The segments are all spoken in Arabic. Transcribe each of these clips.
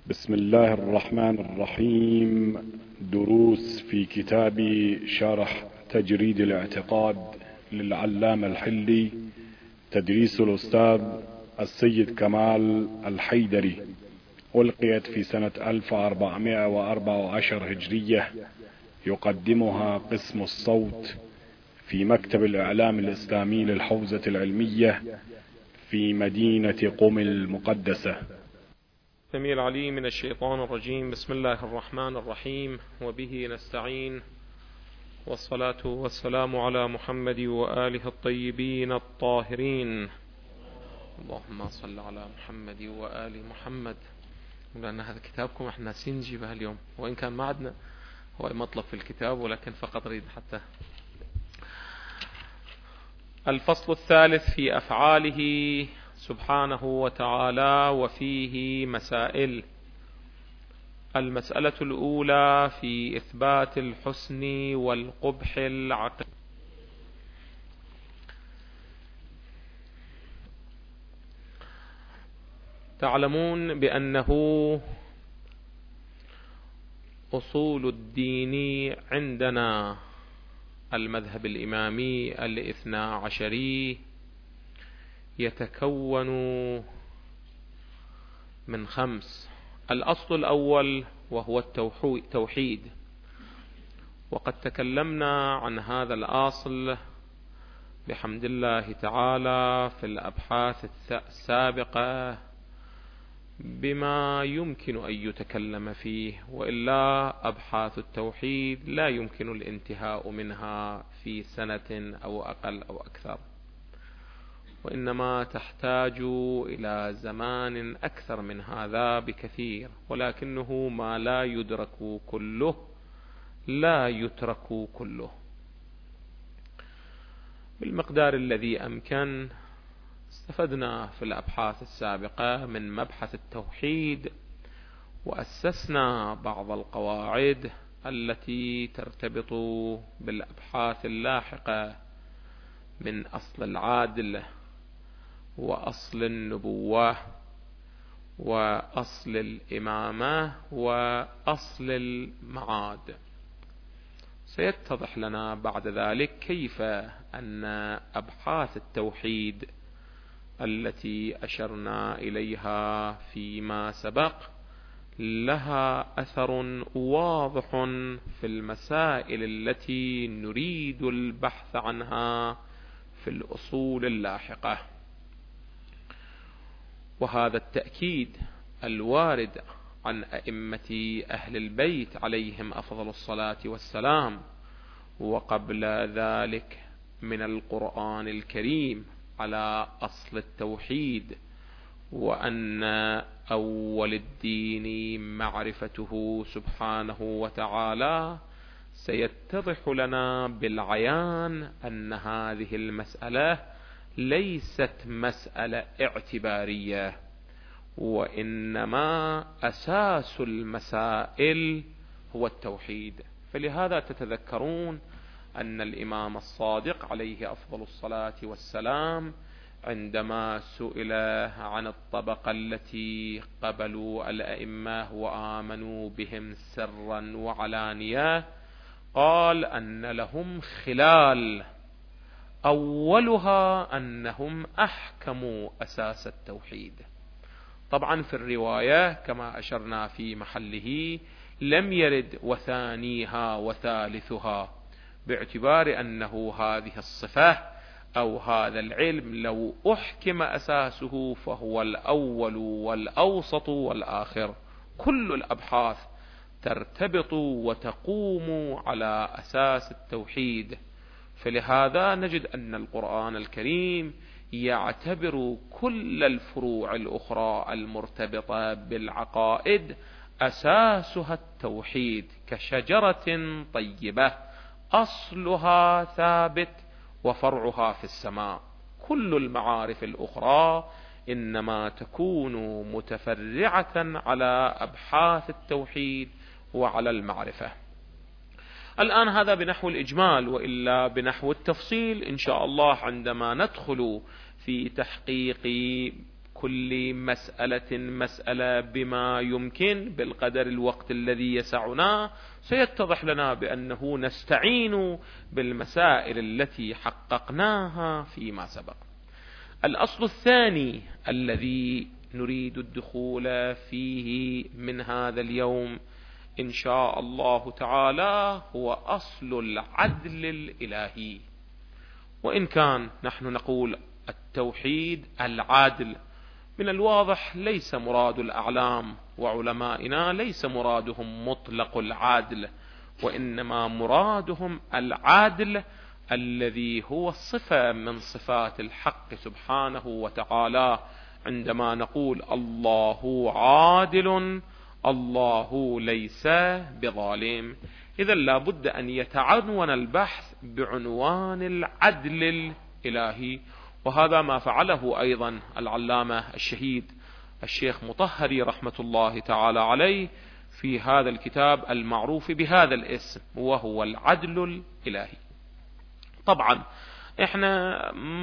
بسم الله الرحمن الرحيم. دروس في كتاب شرح تجريد الاعتقاد للعلامة الحلي، تدريس الأستاذ السيد كمال الحيدري، ألقيت في سنة 1414 هجرية. يقدمها قسم الصوت في مكتب الإعلام الإسلامي للحوزة العلمية في مدينة قم المقدسة. السميع العليم من الشيطان الرجيم. بسم الله الرحمن الرحيم، وبه نستعين، والصلاة والسلام على محمد وآله الطيبين الطاهرين. اللهم صل على محمد وآل محمد. لأن هذا كتابكم احنا ناسين نجيبها اليوم، وإن كان ما عندنا هو مطلب في الكتاب، ولكن فقط أريد حتى. الفصل الثالث في أفعاله سبحانه وتعالى، وفيه مسائل. المسألة الأولى في إثبات الحسن والقبح العقل. تعلمون بأنه أصول الدين عندنا المذهب الإمامي الاثنى عشري يتكون من 5. الأصل الأول وهو التوحيد، وقد تكلمنا عن هذا الأصل بحمد الله تعالى في الأبحاث السابقة بما يمكن أن يتكلم فيه، وإلا أبحاث التوحيد لا يمكن الانتهاء منها في سنة أو أقل أو أكثر، وإنما تحتاج إلى زمان أكثر من هذا بكثير، ولكنه ما لا يدرك كله لا يترك كله. بالمقدار الذي أمكن استفدنا في الأبحاث السابقة من مبحث التوحيد، وأسسنا بعض القواعد التي ترتبط بالأبحاث اللاحقة من أصل العادل، وأصل النبوة، وأصل الإمامة، وأصل المعاد. سيتضح لنا بعد ذلك كيف أن أبحاث التوحيد التي أشرنا إليها فيما سبق لها أثر واضح في المسائل التي نريد البحث عنها في الأصول اللاحقة. وهذا التأكيد الوارد عن أئمة أهل البيت عليهم أفضل الصلاة والسلام، وقبل ذلك من القرآن الكريم على أصل التوحيد، وأن أول الدين معرفته سبحانه وتعالى، سيتضح لنا بالعيان أن هذه المسألة ليست مسألة اعتبارية، وإنما أساس المسائل هو التوحيد. فلهذا تتذكرون أن الإمام الصادق عليه أفضل الصلاة والسلام عندما سئل عن الطبقة التي قبلوا الأئمة وآمنوا بهم سرا وعلانية، قال أن لهم خلال، أولها أنهم أحكموا أساس التوحيد. طبعا في الرواية كما أشرنا في محله لم يرد وثانيها وثالثها، باعتبار أنه هذه الصفة أو هذا العلم لو أحكم أساسه فهو الأول والأوسط والآخر. كل الأبحاث ترتبط وتقوم على أساس التوحيد. فلهذا نجد أن القرآن الكريم يعتبر كل الفروع الأخرى المرتبطة بالعقائد أساسها التوحيد، كشجرة طيبة أصلها ثابت وفرعها في السماء. كل المعارف الأخرى إنما تكون متفرعة على أبحاث التوحيد وعلى المعرفة. الآن هذا بنحو الإجمال، وإلا بنحو التفصيل إن شاء الله عندما ندخل في تحقيق كل مسألة بما يمكن بالقدر الوقت الذي يسعنا، سيتضح لنا بأنه نستعين بالمسائل التي حققناها فيما سبق. الأصل الثاني الذي نريد الدخول فيه من هذا اليوم إن شاء الله تعالى هو أصل العدل الإلهي. وإن كان نحن نقول التوحيد العادل، من الواضح ليس مراد الأعلام وعلمائنا ليس مرادهم مطلق العادل، وإنما مرادهم العادل الذي هو صفة من صفات الحق سبحانه وتعالى. عندما نقول الله عادل الله ليس بظالم، إذا لا بد أن يتعنون البحث بعنوان العدل الإلهي، وهذا ما فعله أيضا العلامة الشهيد الشيخ مطهري رحمة الله تعالى عليه في هذا الكتاب المعروف بهذا الاسم، وهو العدل الإلهي. طبعا احنا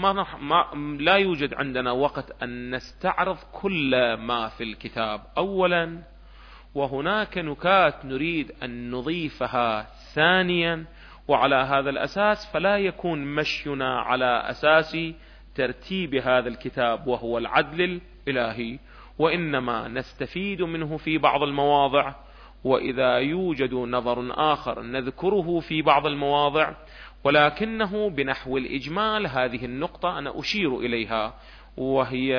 لا يوجد عندنا وقت أن نستعرض كل ما في الكتاب أولا، وهناك نكات نريد أن نضيفها ثانيا، وعلى هذا الأساس فلا يكون مشينا على أساس ترتيب هذا الكتاب وهو العدل الإلهي، وإنما نستفيد منه في بعض المواضع، وإذا يوجد نظر آخر نذكره في بعض المواضع، ولكنه بنحو الإجمال. هذه النقطة أنا أشير إليها، وهي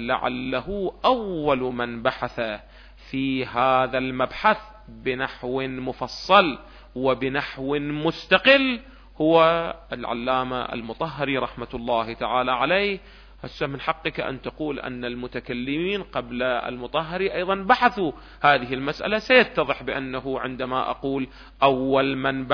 لعله أول من بحث في هذا المبحث بنحو مفصل وبنحو مستقل هو العلامة المطهري رحمة الله تعالى عليه. هسه من حقك أن تقول أن المتكلمين قبل المطهري أيضا بحثوا هذه المسألة، سيتضح بأنه عندما أقول أول من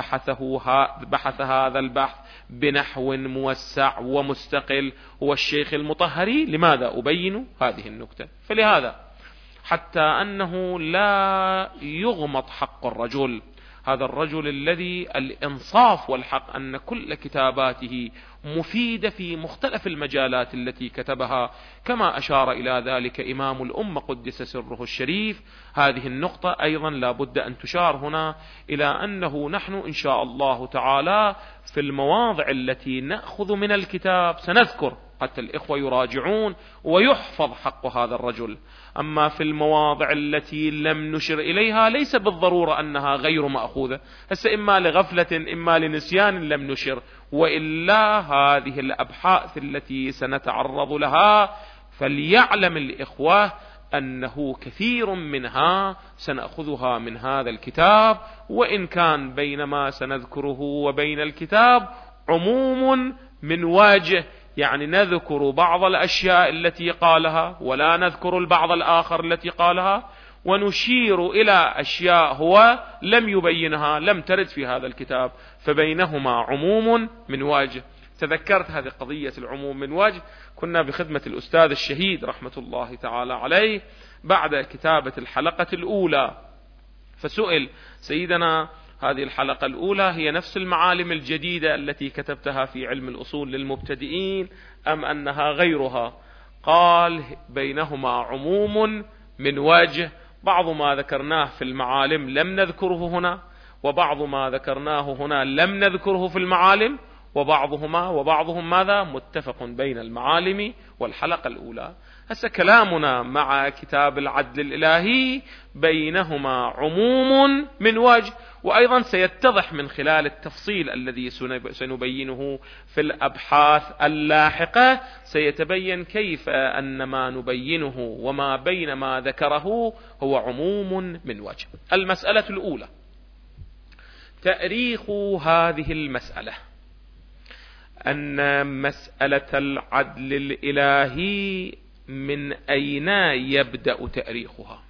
بحث هذا البحث بنحو موسع ومستقل هو الشيخ المطهري. لماذا أبين هذه النكتة؟ فلهذا حتى أنه لا يغمط حق الرجل، هذا الرجل الذي الإنصاف والحق أن كل كتاباته مفيدة في مختلف المجالات التي كتبها، كما أشار إلى ذلك إمام الأمة قدس سره الشريف. هذه النقطة أيضا لا بد أن تشار هنا إلى أنه نحن إن شاء الله تعالى في المواضع التي نأخذ من الكتاب سنذكر حتى الإخوة يراجعون ويحفظ حق هذا الرجل. أما في المواضع التي لم نشر إليها ليس بالضرورة أنها غير مأخوذة، هسه إما لغفلة إما لنسيان لم نشر، وإلا هذه الأبحاث التي سنتعرض لها فليعلم الإخوة أنه كثير منها سنأخذها من هذا الكتاب، وإن كان بين ما سنذكره وبين الكتاب عموم من واجه، يعني نذكر بعض الأشياء التي قالها ولا نذكر البعض الآخر التي قالها، ونشير إلى أشياء هو لم يبينها لم ترد في هذا الكتاب، فبينهما عموم من واجه. تذكرت هذه قضية العموم من وجه، كنا بخدمة الأستاذ الشهيد رحمة الله تعالى عليه بعد كتابة الحلقة الأولى، فسئل سيدنا هذه الحلقة الأولى هي نفس المعالم الجديدة التي كتبتها في علم الأصول للمبتدئين أم أنها غيرها؟ قال بينهما عموم من وجه، بعض ما ذكرناه في المعالم لم نذكره هنا، وبعض ما ذكرناه هنا لم نذكره في المعالم، وبعضهم ماذا متفق بين المعالم والحلقة الأولى. هسه كلامنا مع كتاب العدل الإلهي بينهما عموم من وجه، وأيضا سيتضح من خلال التفصيل الذي سنبينه في الأبحاث اللاحقة، سيتبين كيف أن ما نبينه وما بين ما ذكره هو عموم من وجه. المسألة الأولى تأريخ هذه المسألة، أن مسألة العدل الإلهي من أين يبدأ تأريخها؟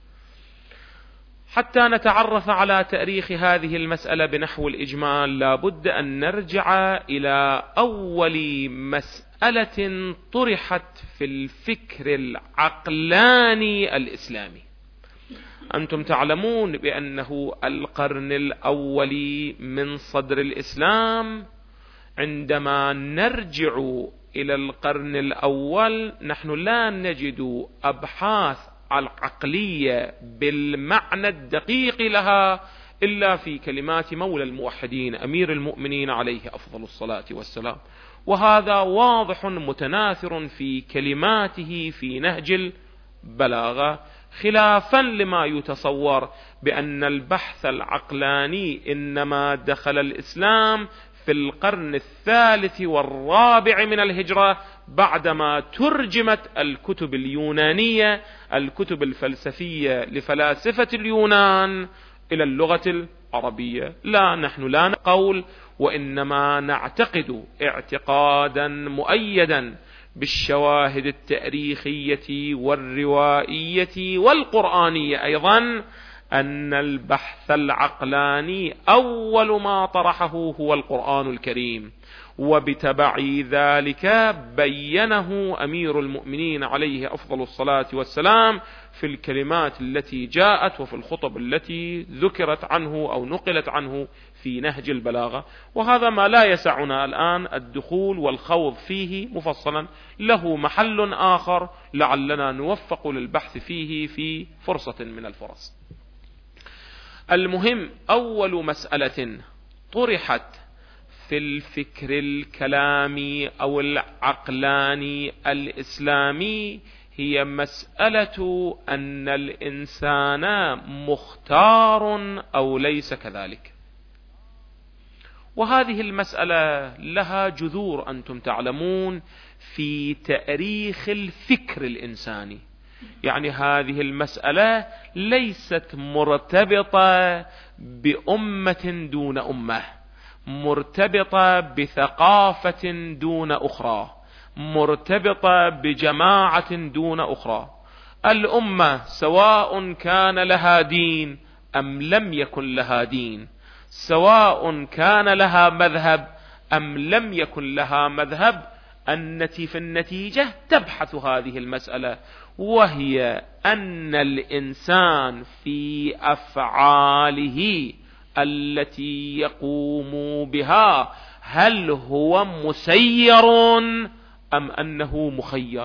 حتى نتعرف على تأريخ هذه المسألة بنحو الإجمال لا بد أن نرجع إلى أول مسألة طرحت في الفكر العقلاني الإسلامي. أنتم تعلمون بأنه القرن الأول من صدر الإسلام عندما نرجع إلى القرن الأول نحن لا نجد أبحاث العقلية بالمعنى الدقيق لها إلا في كلمات مولى الموحدين أمير المؤمنين عليه أفضل الصلاة والسلام، وهذا واضح متناثر في كلماته في نهج البلاغة، خلافا لما يتصور بأن البحث العقلاني إنما دخل الإسلام في القرن الثالث والرابع من الهجرة بعدما ترجمت الكتب اليونانية، الكتب الفلسفية لفلاسفة اليونان، إلى اللغة العربية. لا، نحن لا نقول، وإنما نعتقد اعتقادا مؤيدا بالشواهد التاريخية والروائية والقرآنية أيضا أن البحث العقلاني أول ما طرحه هو القرآن الكريم، وبتبع ذلك بينه أمير المؤمنين عليه أفضل الصلاة والسلام في الكلمات التي جاءت وفي الخطب التي ذكرت عنه أو نقلت عنه في نهج البلاغة. وهذا ما لا يسعنا الآن الدخول والخوض فيه مفصلا، له محل آخر لعلنا نوفق للبحث فيه في فرصة من الفرص. المهم، أول مسألة طرحت في الفكر الكلامي أو العقلاني الإسلامي هي مسألة أن الإنسان مختار أو ليس كذلك. وهذه المسألة لها جذور أنتم تعلمون في تاريخ الفكر الإنساني، يعني هذه المسألة ليست مرتبطة بأمة دون أمة، مرتبطة بثقافة دون أخرى، مرتبطة بجماعة دون أخرى. الأمة سواء كان لها دين أم لم يكن لها دين، سواء كان لها مذهب أم لم يكن لها مذهب، في النتيجة تبحث هذه المسألة، وهي أن الإنسان في أفعاله التي يقوم بها هل هو مسير أم أنه مخير.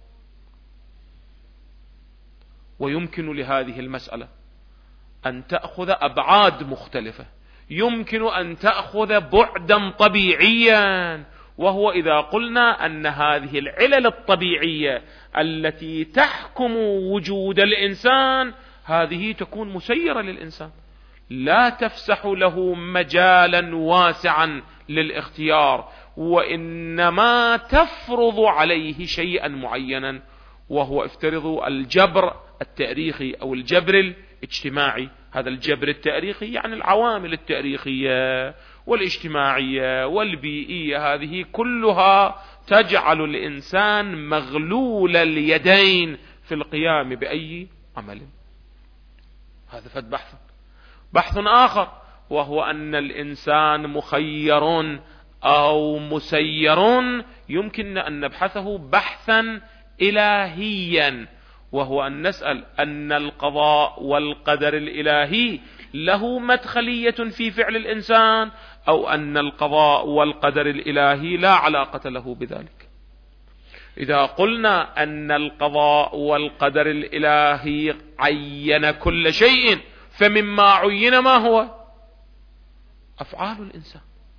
ويمكن لهذه المسألة أن تأخذ أبعاد مختلفة، يمكن أن تأخذ بعدا طبيعيا، وهو إذا قلنا أن هذه العلل الطبيعية التي تحكم وجود الإنسان هذه تكون مسيرة للإنسان، لا تفسح له مجالا واسعا للاختيار، وإنما تفرض عليه شيئا معينا، وهو افترض الجبر التاريخي أو الجبر الاجتماعي. هذا الجبر التاريخي يعني العوامل التاريخية والاجتماعية والبيئية، هذه كلها تجعل الإنسان مغلول اليدين في القيام بأي عمل. هذا فد بحث آخر، وهو أن الإنسان مخير أو مسير، يمكن أن نبحثه بحثا إلهيا، وهو أن نسأل أن القضاء والقدر الإلهي له مدخلية في فعل الإنسان، أو أن القضاء والقدر الإلهي لا علاقة له بذلك. إذا قلنا أن القضاء والقدر الإلهي عين كل شيء، فمما عين ما هو؟ أفعال الإنسان.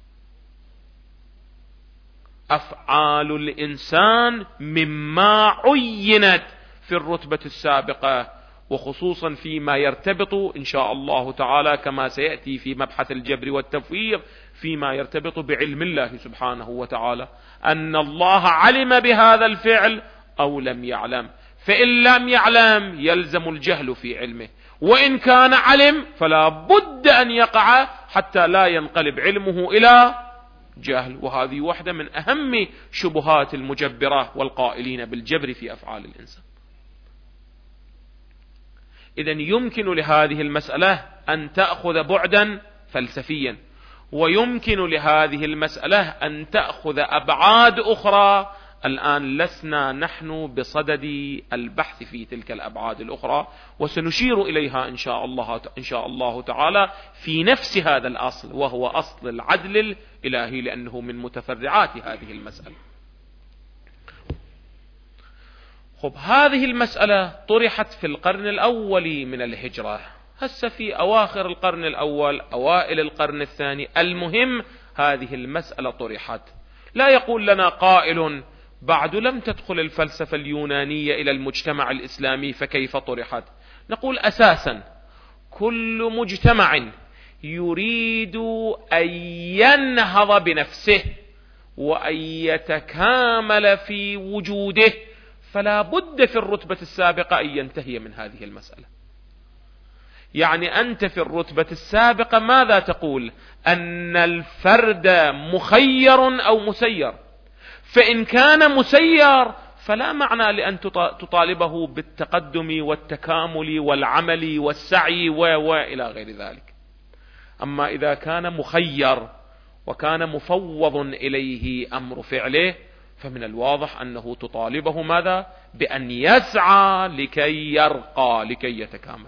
أفعال الإنسان مما عينت في الرتبة السابقة، وخصوصا فيما يرتبط إن شاء الله تعالى كما سيأتي في مبحث الجبر والتفويض فيما يرتبط بعلم الله سبحانه وتعالى، أن الله علم بهذا الفعل أو لم يعلم، فإن لم يعلم يلزم الجهل في علمه، وإن كان علم فلا بد أن يقع حتى لا ينقلب علمه إلى جهل. وهذه واحدة من أهم شبهات المجبرة والقائلين بالجبر في أفعال الإنسان. إذن يمكن لهذه المسألة أن تأخذ بعدا فلسفيا، ويمكن لهذه المسألة أن تأخذ أبعاد أخرى. الآن لسنا نحن بصدد البحث في تلك الأبعاد الأخرى، وسنشير إليها إن شاء الله تعالى في نفس هذا الأصل، وهو أصل العدل الإلهي، لأنه من متفرعات هذه المسألة. خب هذه المسألة طرحت في القرن الأول من الهجرة، هسه في أواخر القرن الأول أوائل القرن الثاني، المهم هذه المسألة طرحت. لا يقول لنا قائل بعد لم تدخل الفلسفة اليونانية إلى المجتمع الإسلامي فكيف طرحت؟ نقول أساسا كل مجتمع يريد أن ينهض بنفسه وأن يتكامل في وجوده فلا بد في الرتبة السابقة أن ينتهي من هذه المسألة. يعني أنت في الرتبة السابقة ماذا تقول؟ أن الفرد مخير أو مسير، فإن كان مسير فلا معنى لأن تطالبه بالتقدم والتكامل والعمل والسعي وإلى غير ذلك. أما إذا كان مخير وكان مفوض إليه أمر فعله فمن الواضح أنه تطالبه ماذا؟ بأن يسعى لكي يرقى لكي يتكامل.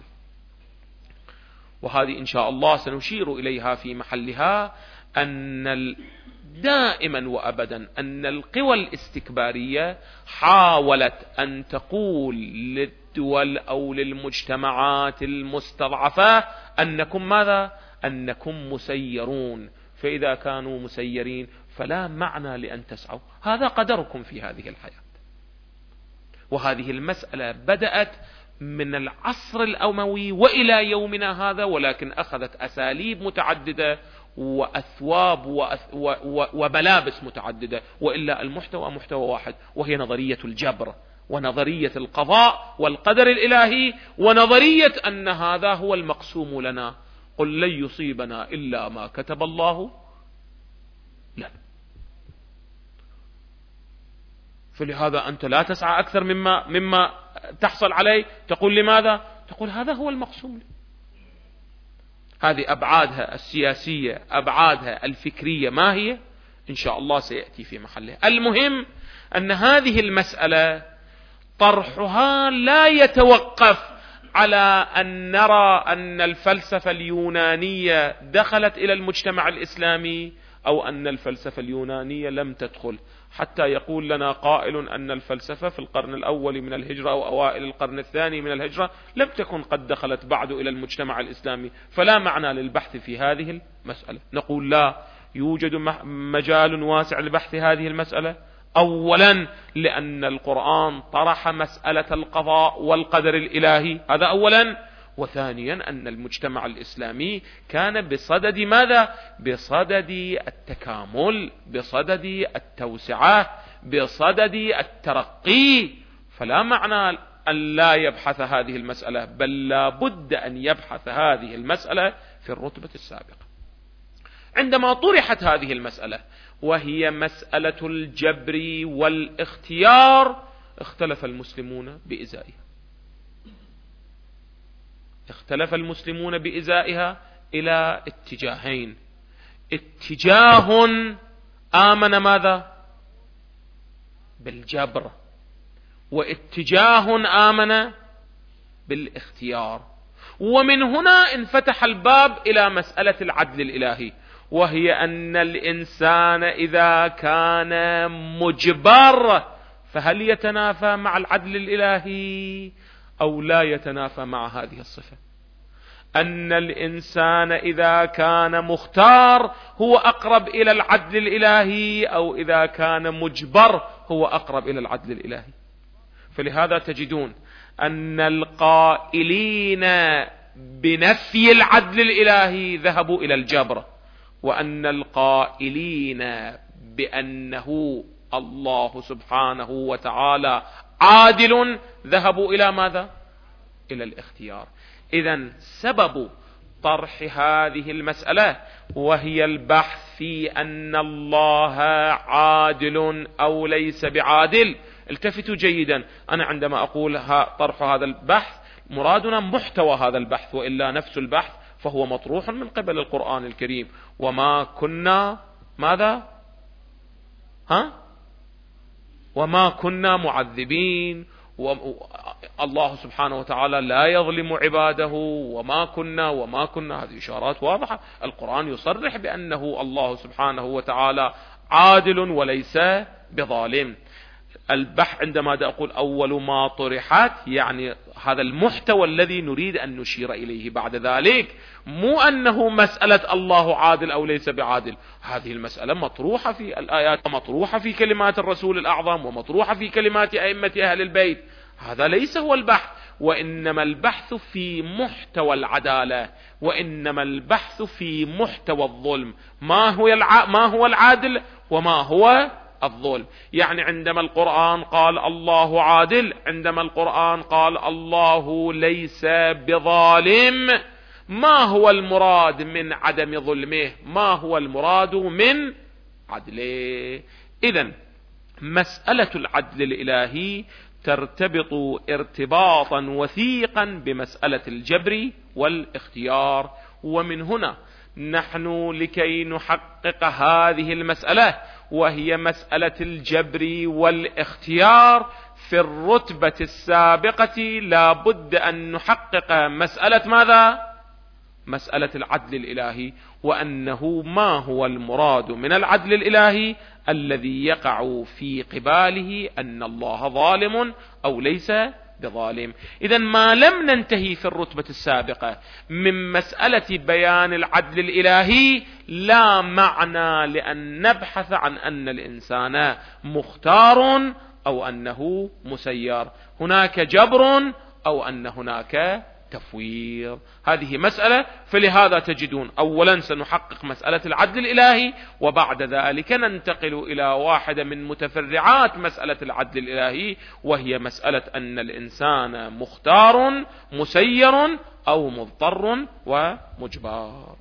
وهذه إن شاء الله سنشير إليها في محلها، أن دائما وأبدا أن القوى الاستكبارية حاولت أن تقول للدول أو للمجتمعات المستضعفة أنكم ماذا؟ أنكم مسيرون، فإذا كانوا مسيرين فلا معنى لأن تسعوا، هذا قدركم في هذه الحياة. وهذه المسألة بدأت من العصر الأموي وإلى يومنا هذا، ولكن أخذت أساليب متعددة وأثواب وملابس متعددة، وإلا المحتوى محتوى واحد، وهي نظرية الجبر ونظرية القضاء والقدر الإلهي ونظرية أن هذا هو المقسوم لنا، قل لن يصيبنا إلا ما كتب الله لنا. فلهذا أنت لا تسعى أكثر مما تحصل عليه، تقول لماذا؟ تقول هذا هو المقسوم لي. هذه أبعادها السياسية، أبعادها الفكرية ما هي؟ إن شاء الله سيأتي في محله. المهم أن هذه المسألة طرحها لا يتوقف على أن نرى أن الفلسفة اليونانية دخلت إلى المجتمع الإسلامي أو أن الفلسفة اليونانية لم تدخل، حتى يقول لنا قائل أن الفلسفة في القرن الأول من الهجرة أو أوائل القرن الثاني من الهجرة لم تكن قد دخلت بعد إلى المجتمع الإسلامي، فلا معنى للبحث في هذه المسألة. نقول لا، يوجد مجال واسع لبحث هذه المسألة. أولا لأن القرآن طرح مسألة القضاء والقدر الإلهي، هذا أولا. وثانيا أن المجتمع الإسلامي كان بصدد ماذا؟ بصدد التكامل، بصدد التوسعة، بصدد الترقي، فلا معنى أن لا يبحث هذه المسألة، بل لا بد أن يبحث هذه المسألة في الرتبة السابقة. عندما طرحت هذه المسألة وهي مسألة الجبر والاختيار، اختلف المسلمون بإزائها. اختلف المسلمون بإزائها إلى اتجاهين: اتجاه آمن ماذا؟ بالجبر، واتجاه آمن بالاختيار. ومن هنا انفتح الباب إلى مسألة العدل الإلهي، وهي أن الإنسان إذا كان مجبر فهل يتنافى مع العدل الإلهي أو لا يتنافى مع هذه الصفة؟ أن الإنسان إذا كان مختار هو أقرب إلى العدل الإلهي أو إذا كان مجبر هو أقرب إلى العدل الإلهي. فلهذا تجدون أن القائلين بنفي العدل الإلهي ذهبوا إلى الجبر، وأن القائلين بأنه الله سبحانه وتعالى عادل ذهبوا إلى ماذا؟ إلى الاختيار. إذن سبب طرح هذه المسألة وهي البحث في أن الله عادل أو ليس بعادل. التفتوا جيدا، أنا عندما أقول طرح هذا البحث مرادنا محتوى هذا البحث، وإلا نفس البحث فهو مطروح من قبل القرآن الكريم. وما كنا ماذا؟ وما كنا معذبين، الله سبحانه وتعالى لا يظلم عباده، وما كنا هذه إشارات واضحة. القرآن يصرح بأنه الله سبحانه وتعالى عادل وليس بظالم. البحث عندما أقول أول ما طرحت يعني هذا المحتوى الذي نريد أن نشير إليه بعد ذلك، مو أنه مسألة الله عادل أو ليس بعادل. هذه المسألة مطروحة في الآيات، مطروحة في كلمات الرسول الأعظم، ومطروحة في كلمات أئمة أهل البيت. هذا ليس هو البحث، وإنما البحث في محتوى العدالة، وإنما البحث في محتوى الظلم. ما هو العادل وما هو الظلم. يعني عندما القرآن قال الله عادل، عندما القرآن قال الله ليس بظالم، ما هو المراد من عدم ظلمه؟ ما هو المراد من عدله؟ إذن مسألة العدل الإلهي ترتبط ارتباطا وثيقا بمسألة الجبر والاختيار. ومن هنا نحن لكي نحقق هذه المسألة، وهي مسألة الجبر والاختيار، في الرتبة السابقة لا بد أن نحقق مسألة ماذا؟ مسألة العدل الإلهي، وأنه ما هو المراد من العدل الإلهي الذي يقع في قباله أن الله ظالم أو ليس بظالم. إذن ما لم ننتهي في الرتبة السابقة من مسألة بيان العدل الإلهي لا معنى لأن نبحث عن أن الإنسان مختار أو أنه مسير، هناك جبر أو أن هناك تفويض. هذه مسألة. فلهذا تجدون أولا سنحقق مسألة العدل الإلهي، وبعد ذلك ننتقل إلى واحدة من متفرعات مسألة العدل الإلهي، وهي مسألة أن الإنسان مختار مسير أو مضطر ومجبر.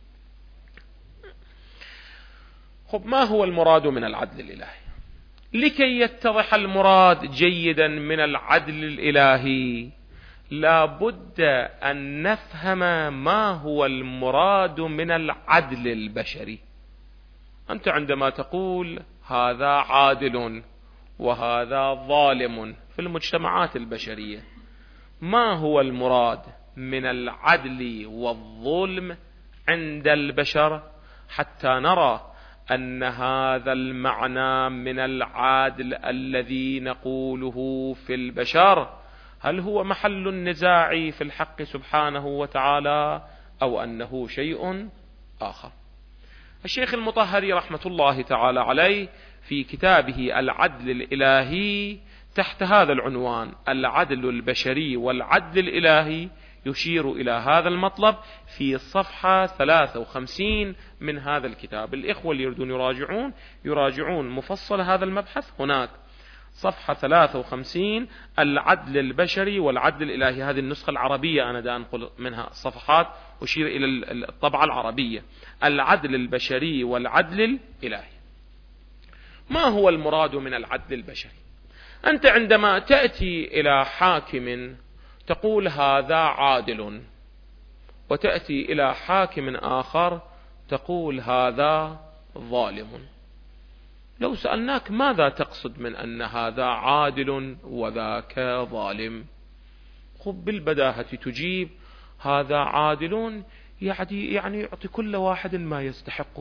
خب، ما هو المراد من العدل الإلهي؟ لكي يتضح المراد جيدا من العدل الإلهي لا بد أن نفهم ما هو المراد من العدل البشري. أنت عندما تقول هذا عادل وهذا ظالم في المجتمعات البشرية، ما هو المراد من العدل والظلم عند البشر، حتى نرى أن هذا المعنى من العدل الذي نقوله في البشر هل هو محل النزاع في الحق سبحانه وتعالى أو أنه شيء آخر. الشيخ المطهري رحمة الله تعالى عليه في كتابه العدل الإلهي تحت هذا العنوان العدل البشري والعدل الإلهي يشير إلى هذا المطلب في صفحة 53 من هذا الكتاب. الإخوة اللي يريدون يراجعون مفصل هذا المبحث هناك صفحة 53 العدل البشري والعدل الإلهي. هذه النسخة العربية، أنا دا أنقل منها صفحات أشير إلى الطبعة العربية. العدل البشري والعدل الإلهي. ما هو المراد من العدل البشري؟ أنت عندما تأتي إلى حاكم تقول هذا عادل، وتأتي إلى حاكم آخر تقول هذا ظالم. لو سألناك ماذا تقصد من أن هذا عادل وذاك ظالم، خب بالبداهة تجيب هذا عادل يعني يعطي كل واحد ما يستحقه،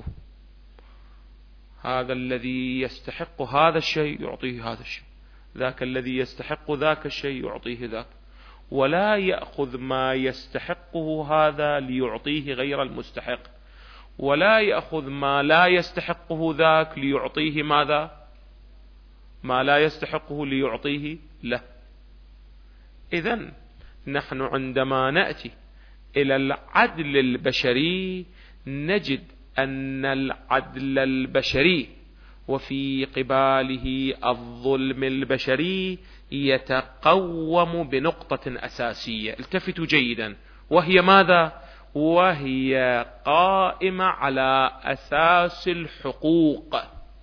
هذا الذي يستحق هذا الشيء يعطيه هذا الشيء، ذاك الذي يستحق ذاك الشيء يعطيه ذاك، ولا يأخذ ما يستحقه هذا ليعطيه غير المستحق، ولا يأخذ ما لا يستحقه ذاك ليعطيه ماذا؟ ما لا يستحقه ليعطيه له. إذن نحن عندما نأتي إلى العدل البشري نجد أن العدل البشري وفي قباله الظلم البشري يتقوم بنقطة أساسية، التفتوا جيدا، وهي ماذا؟ وهي قائمة على أساس الحقوق.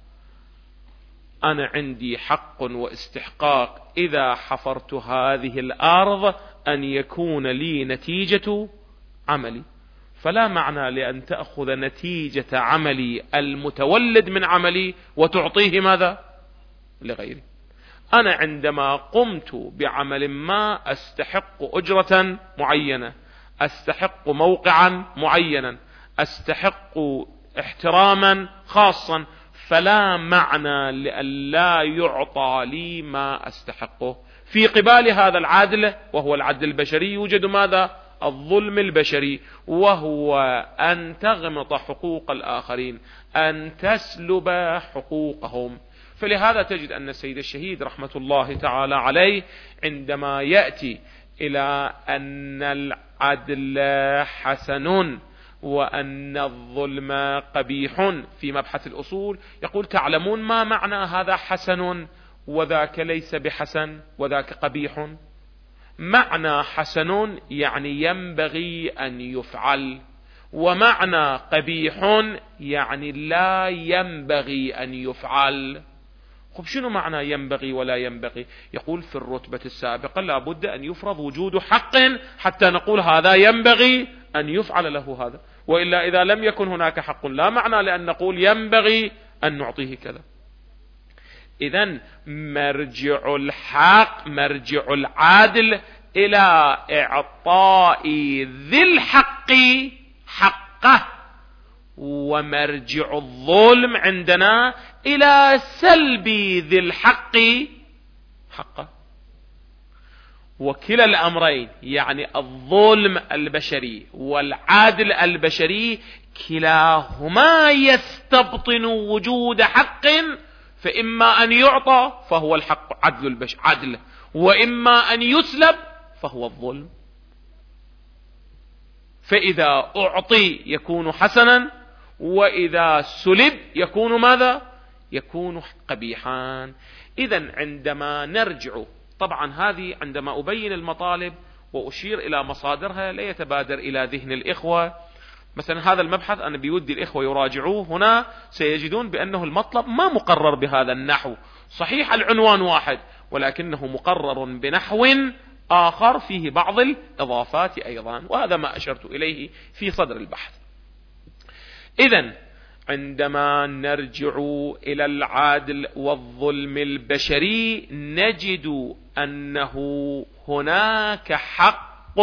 أنا عندي حق واستحقاق إذا حفرت هذه الأرض أن يكون لي نتيجة عملي، فلا معنى لأن تأخذ نتيجة عملي المتولد من عملي وتعطيه ماذا؟ لغيري. أنا عندما قمت بعمل ما أستحق أجرة معينة، أستحق موقعا معينا، أستحق احتراما خاصا، فلا معنى لئلا يعطى لي ما أستحقه. في قبال هذا العدل وهو العدل البشري يوجد ماذا؟ الظلم البشري، وهو أن تغمط حقوق الآخرين، أن تسلب حقوقهم. فلهذا تجد أن السيد الشهيد رحمة الله تعالى عليه عندما يأتي إلى أن العدل حسن وأن الظلم قبيح في مبحث الأصول يقول: تعلمون ما معنى هذا حسن وذاك ليس بحسن وذاك قبيح؟ معنى حسن يعني ينبغي أن يفعل، ومعنى قبيح يعني لا ينبغي أن يفعل. خب شنو معنى ينبغي ولا ينبغي؟ يقول في الرتبة السابقة لا بد أن يفرض وجود حق حتى نقول هذا ينبغي أن يفعل له هذا، وإلا إذا لم يكن هناك حق لا معنى لأن نقول ينبغي أن نعطيه كذا. إذن مرجع الحق، مرجع العادل إلى إعطاء ذي الحق حقه، ومرجع الظلم عندنا إلى سلب ذي الحق حقه. وكلا الأمرين يعني الظلم البشري والعادل البشري كلاهما يستبطن وجود حق، فإما أن يعطى فهو الحق عدل، وإما أن يسلب فهو الظلم. فإذا أعطي يكون حسنا، وإذا سلب يكون ماذا؟ يكون قبيحا. إذن عندما نرجع، طبعا هذه عندما أبين المطالب وأشير إلى مصادرها لا يتبادر إلى ذهن الإخوة. مثلا هذا المبحث أنا بيودي الإخوة يراجعوه، هنا سيجدون بأنه المطلب ما مقرر بهذا النحو، صحيح العنوان واحد ولكنه مقرر بنحو آخر فيه بعض الإضافات أيضا، وهذا ما أشرت إليه في صدر البحث. إذن عندما نرجع إلى العدل والظلم البشري نجد أنه هناك حق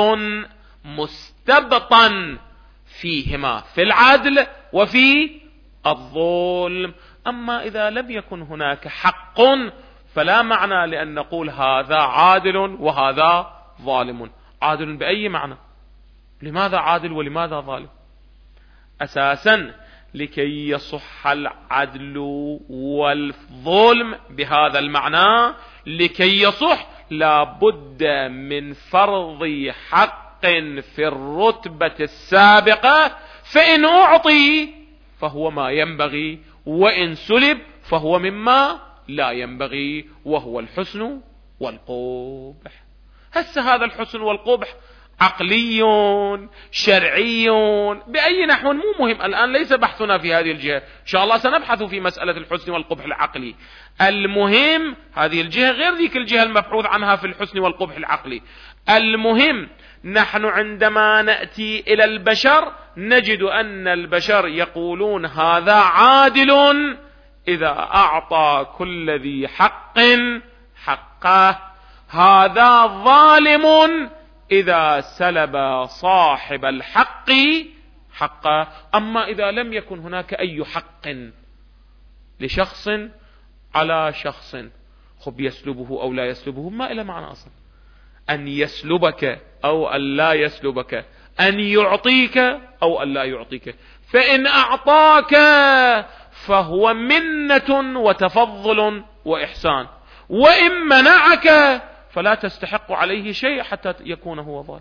مستبطن فيهما، في العدل وفي الظلم. أما إذا لم يكن هناك حق فلا معنى لأن نقول هذا عادل وهذا ظالم. عادل بأي معنى؟ لماذا عادل ولماذا ظالم؟ أساسا لكي يصح العدل والظلم بهذا المعنى، لكي يصح لا بد من فرض حق في الرتبة السابقة، فإن أعطي فهو ما ينبغي، وإن سلب فهو مما لا ينبغي، وهو الحسن والقبح. هسه هذا الحسن والقبح عقلي شرعي بأي نحو مو مهم الآن، ليس بحثنا في هذه الجهة، إن شاء الله سنبحث في مسألة الحسن والقبح العقلي. المهم هذه الجهة غير ذيك الجهة المبحوث عنها في الحسن والقبح العقلي. المهم نحن عندما نأتي إلى البشر نجد أن البشر يقولون هذا عادل إذا أعطى كل ذي حق حقه، هذا ظالم إذا سلب صاحب الحق حقه. أما إذا لم يكن هناك أي حق لشخص على شخص، خب يسلبه أو لا يسلبه ما إلى معنى أصلا. أن يسلبك أو أن لا يسلبك، أن يعطيك أو أن لا يعطيك، فإن أعطاك فهو منة وتفضل وإحسان، وإن منعك فلا تستحق عليه شيء حتى يكون هو ظالم.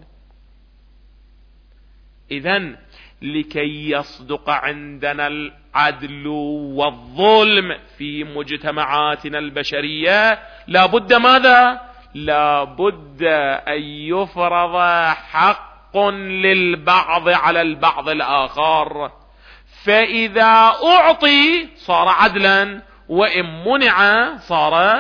إذن لكي يصدق عندنا العدل والظلم في مجتمعاتنا البشرية لابد ماذا؟ لابد أن يفرض حق للبعض على البعض الآخر، فإذا أعطي صار عدلا، وإن منع صار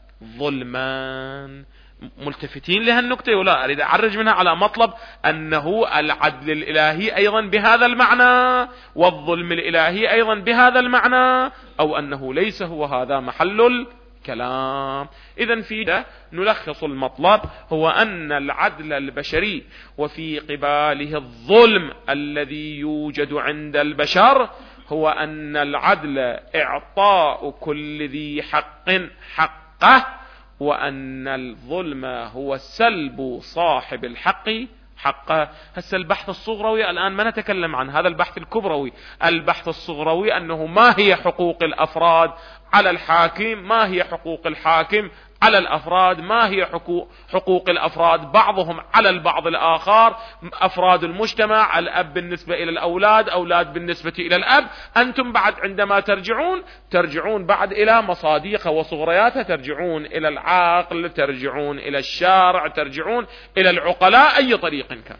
ظلما. ملتفتين لها النكتة ولا أريد أعرج منها على مطلب أنه العدل الإلهي أيضا بهذا المعنى والظلم الإلهي أيضا بهذا المعنى، أو أنه ليس هو هذا محل الكلام. إذن في نلخص المطلب هو أن العدل البشري وفي قباله الظلم الذي يوجد عند البشر هو أن العدل إعطاء كل ذي حق حقه، وأن الظلم هو سلب صاحب الحق حقه. هسه البحث الصغروي الآن ما نتكلم عن هذا البحث الكبروي. البحث الصغروي أنه ما هي حقوق الأفراد على الحاكم، ما هي حقوق الحاكم على الأفراد، ما هي حقوق الأفراد بعضهم على البعض الآخر، أفراد المجتمع، الأب بالنسبة إلى الأولاد، أولاد بالنسبة إلى الأب. أنتم بعد عندما ترجعون بعد إلى مصاديق وصغرياتها، ترجعون إلى العقل، ترجعون إلى الشارع، ترجعون إلى العقلاء، أي طريق كان.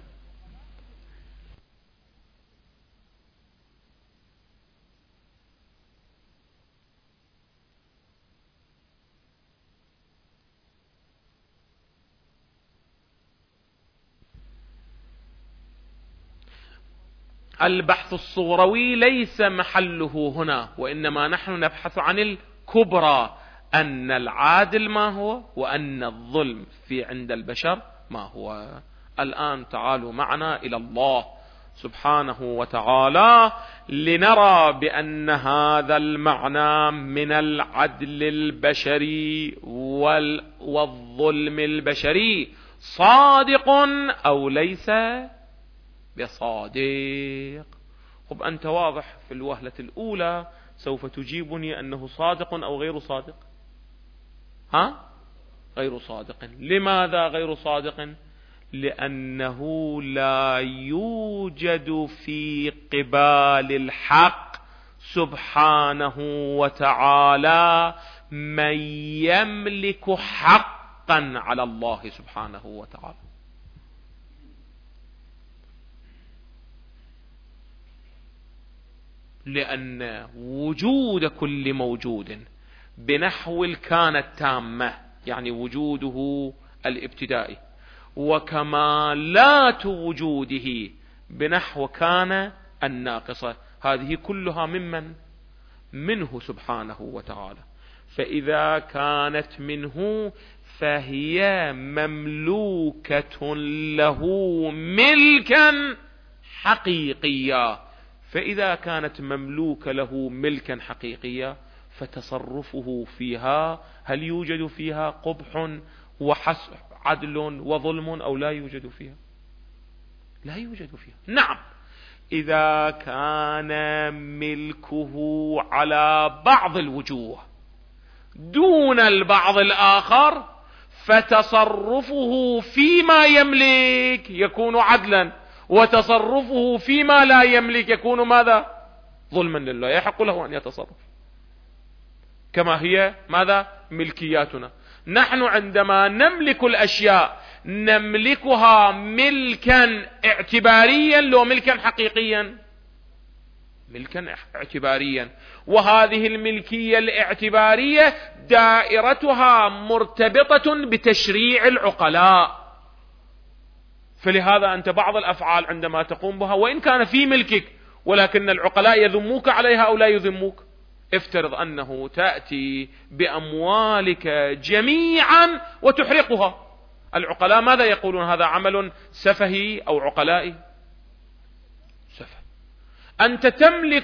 البحث الصغروي ليس محله هنا، وإنما نحن نبحث عن الكبرى، أن العادل ما هو، وأن الظلم في عند البشر ما هو. الآن تعالوا معنا إلى الله سبحانه وتعالى لنرى بأن هذا المعنى من العدل البشري والظلم البشري صادق أو ليس بصادق. خب أنت واضح في الوهلة الأولى سوف تجيبني أنه صادق أو غير صادق. غير صادق. لماذا غير صادق؟ لأنه لا يوجد في قبال الحق سبحانه وتعالى من يملك حقا على الله سبحانه وتعالى. لأن وجود كل موجود بنحو الكان التامة، يعني وجوده الابتدائي، وكمالات وجوده بنحو كان الناقصة، هذه كلها منه سبحانه وتعالى. فإذا كانت منه فهي مملوكة له ملكا حقيقيا. فإذا كانت مملوكة له ملكا حقيقيا فتصرفه فيها هل يوجد فيها قبح وعدل وظلم أو لا يوجد فيها؟ لا يوجد فيها. نعم، إذا كان ملكه على بعض الوجوه دون البعض الآخر فتصرفه فيما يملك يكون عدلا، وتصرفه فيما لا يملك يكون ماذا؟ ظلما لله، يحق له أن يتصرف كما هي ماذا؟ ملكياتنا. نحن عندما نملك الأشياء نملكها ملكا اعتباريا لو ملكا حقيقيا؟ ملكا اعتباريا. وهذه الملكية الاعتبارية دائرتها مرتبطة بتشريع العقلاء. فلهذا أنت بعض الأفعال عندما تقوم بها وإن كان في ملكك ولكن العقلاء يذموك عليها أو لا يذموك. افترض أنه تأتي بأموالك جميعا وتحرقها، العقلاء ماذا يقولون؟ هذا عمل سفهي أو عقلائي؟ سفه. أنت تملك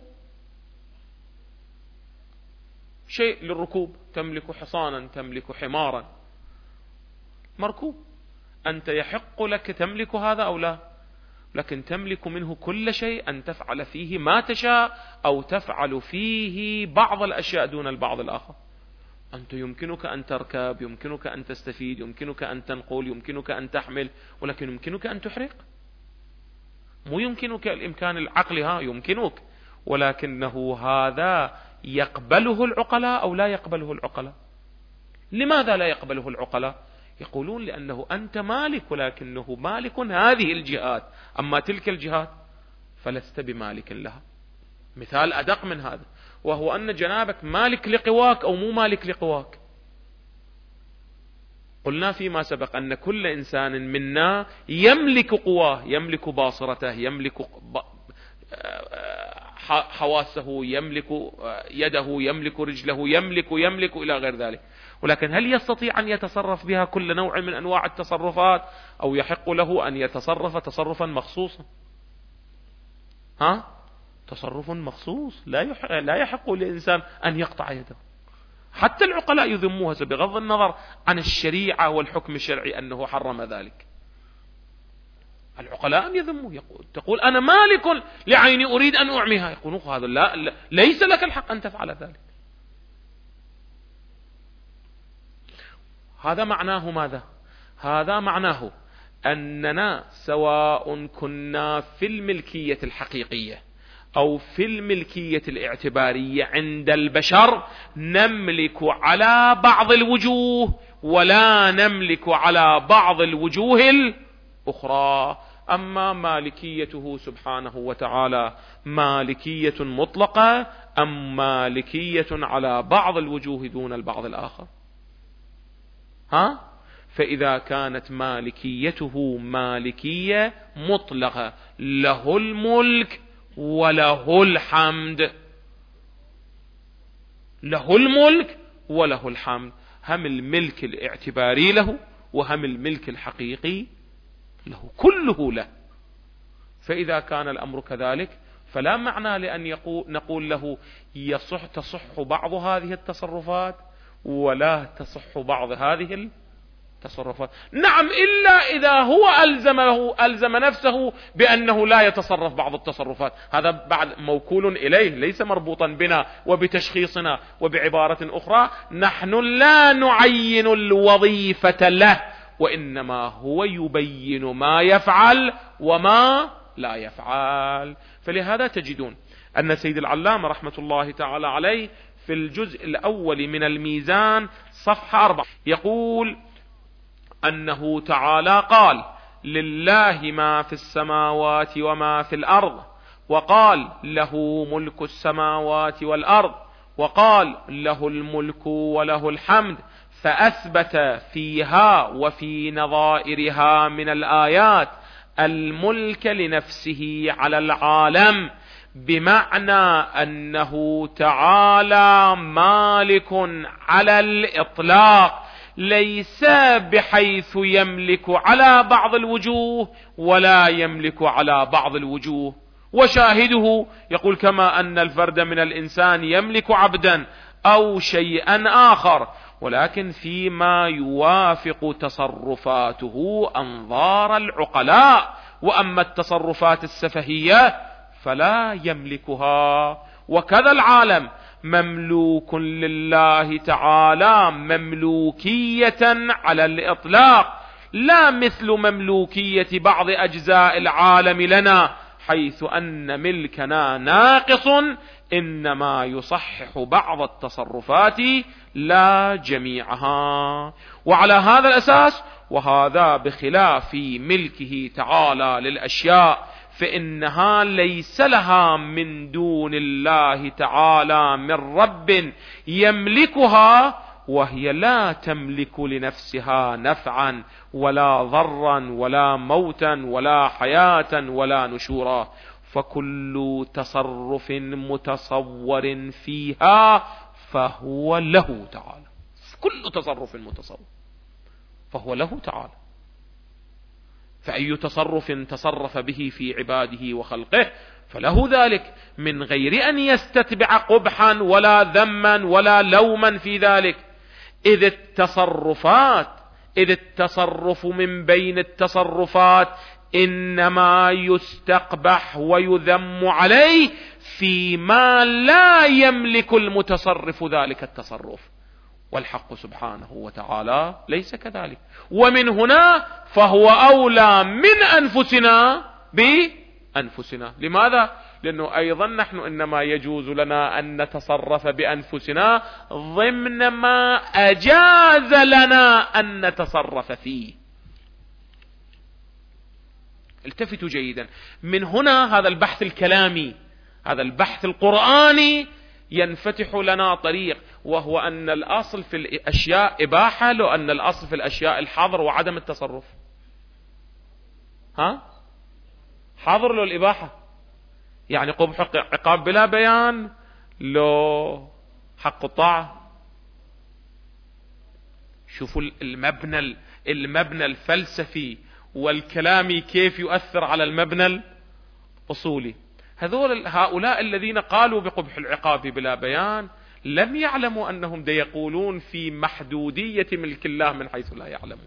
شيء للركوب، تملك حصانا، تملك حمارا مركوب، أنت يحق لك تملك هذا أو لا؟ لكن تملك منه كل شيء، أن تفعل فيه ما تشاء أو تفعل فيه بعض الأشياء دون البعض الآخر. أنت يمكنك أن تركب، يمكنك أن تستفيد، يمكنك أن تنقل، يمكنك أن تحمل، ولكن يمكنك أن تحرق. مو يمكنك الإمكان العقلي، يمكنك، ولكنه هذا يقبله العقلاء أو لا يقبله العقلاء؟ لماذا لا يقبله العقلاء؟ يقولون لأنه أنت مالك، ولكنه مالك هذه الجهات، أما تلك الجهات فلست بمالك لها. مثال أدق من هذا، وهو أن جنابك مالك لقواك أو مو مالك لقواك. قلنا فيما سبق أن كل إنسان منا يملك قواه، يملك باصرته، يملك حواسه، يملك يده، يملك رجله، يملك إلى غير ذلك. ولكن هل يستطيع أن يتصرف بها كل نوع من أنواع التصرفات، أو يحق له أن يتصرف تصرفا مخصوصا؟ تصرف مخصوص لا يحق للإنسان أن يقطع يده. حتى العقلاء يذموها بغض النظر عن الشريعة والحكم الشرعي أنه حرم ذلك. العقلاء يذموه، تقول أنا مالك لعيني أريد أن أعميها، يقولون هذا لا ليس لك الحق أن تفعل ذلك. هذا معناه ماذا؟ هذا معناه أننا سواء كنا في الملكية الحقيقية أو في الملكية الاعتبارية عند البشر نملك على بعض الوجوه ولا نملك على بعض الوجوه الأخرى. أما مالكيته سبحانه وتعالى مالكية مطلقة أم مالكية على بعض الوجوه دون البعض الآخر؟ فإذا كانت مالكيته مالكية مطلقة له الملك وله الحمد، له الملك وله الحمد، هم الملك الاعتباري له وهم الملك الحقيقي له، كله له. فإذا كان الأمر كذلك فلا معنى لأن نقول له تصح بعض هذه التصرفات ولا تصح بعض هذه التصرفات. نعم، إلا إذا هو ألزم نفسه بأنه لا يتصرف بعض التصرفات، هذا بعد موكول إليه ليس مربوطا بنا وبتشخيصنا. وبعبارة أخرى نحن لا نعين الوظيفة له، وإنما هو يبين ما يفعل وما لا يفعل. فلهذا تجدون أن سيد العلامة رحمة الله تعالى عليه في الجزء الأول من الميزان صفحة 4 يقول أنه تعالى قال لله ما في السماوات وما في الأرض، وقال له ملك السماوات والأرض، وقال له الملك وله الحمد، فأثبت فيها وفي نظائرها من الآيات الملك لنفسه على العالم، بمعنى أنه تعالى مالك على الإطلاق، ليس بحيث يملك على بعض الوجوه ولا يملك على بعض الوجوه. وشاهده يقول كما أن الفرد من الإنسان يملك عبدا أو شيئا آخر، ولكن فيما يوافق تصرفاته أنظار العقلاء، وأما التصرفات السفهية فلا يملكها. وكذا العالم مملوك لله تعالى مملوكية على الإطلاق، لا مثل مملوكية بعض أجزاء العالم لنا، حيث أن ملكنا ناقص، إنما يصحح بعض التصرفات لا جميعها. وعلى هذا الأساس، وهذا بخلاف ملكه تعالى للأشياء، فإنها ليس لها من دون الله تعالى من رب يملكها، وهي لا تملك لنفسها نفعا ولا ضرا ولا موتا ولا حياة ولا نشورا. فكل تصرف متصور فيها فهو له تعالى، كل تصرف متصور فهو له تعالى. فأي تصرف تصرف به في عباده وخلقه فله ذلك من غير أن يستتبع قبحا ولا ذما ولا لوما في ذلك، إذ التصرف من بين التصرفات إنما يستقبح ويذم عليه فيما لا يملك المتصرف ذلك التصرف، والحق سبحانه وتعالى ليس كذلك. ومن هنا فهو أولى من أنفسنا بأنفسنا. لماذا؟ لأنه أيضا نحن إنما يجوز لنا أن نتصرف بأنفسنا ضمن ما أجاز لنا أن نتصرف فيه. التفتوا جيدا، من هنا هذا البحث الكلامي، هذا البحث القرآني ينفتح لنا طريق، وهو أن الأصل في الأشياء إباحة، لو أن الأصل في الأشياء الحظر وعدم التصرف. حظر لو الإباحة، يعني قبح عقاب بلا بيان، لو حق الطاعة. شوفوا المبنى الفلسفي والكلامي كيف يؤثر على المبنى الأصولي. هؤلاء الذين قالوا بقبح العقاب بلا بيان لم يعلموا أنهم يقولون في محدودية ملك الله من حيث لا يعلمون.